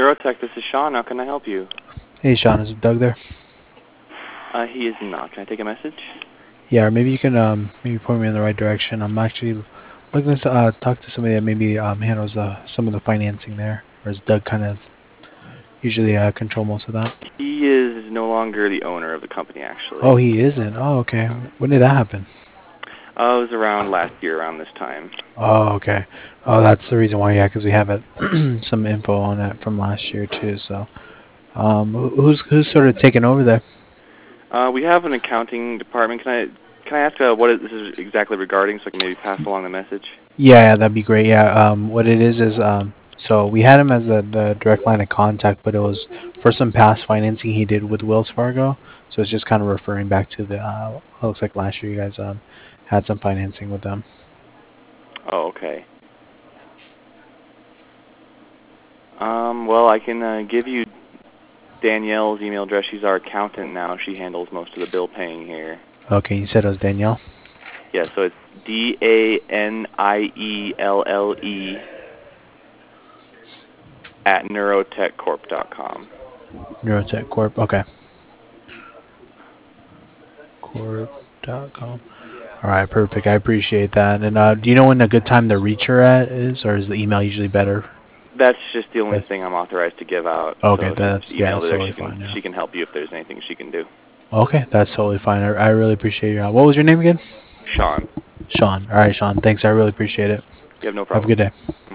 Neurotech, this is Sean. How can I help you? Hey Sean, is Doug there? He is not. Can I take a message? Yeah, or maybe you can maybe point me in the right direction. I'm actually looking to talk to somebody that maybe handles some of the financing there, or is Doug kind of usually control most of that? He is no longer the owner of the company, actually. Oh, he isn't. Oh, okay. When did that happen? It was around last year, around this time. Oh, okay. Oh, that's the reason why. Yeah, because we have it, some info on it from last year too. So, who's sort of taking over there? We have an accounting department. Can I ask this is exactly regarding, so I can maybe pass along the message? Yeah, that'd be great. Yeah. What it is so we had him as the direct line of contact, but it was for some past financing he did with Wells Fargo. So it's just kind of referring back to the. It looks like last year you guys had some financing with them. Oh, okay. Well, I can give you Danielle's email address. She's our accountant now. She handles most of the bill paying here. Okay, you said it was Danielle. Yeah, so it's DANIELLE at neurotechcorp.com. Neurotech Corp. Okay. Corp.com. All right, perfect. I appreciate that. And do you know when a good time to reach her at is, or is the email usually better? That's just the only That's, thing I'm authorized to give out. okay, So if you that's just yeah, email that's her there, totally fine. Yeah. she can help you if there's anything she can do. Okay, that's totally fine. I really appreciate your help. What was your name again? Sean, Sean. All right, Sean. Thanks. I really appreciate it. you have no Have a problem. good day.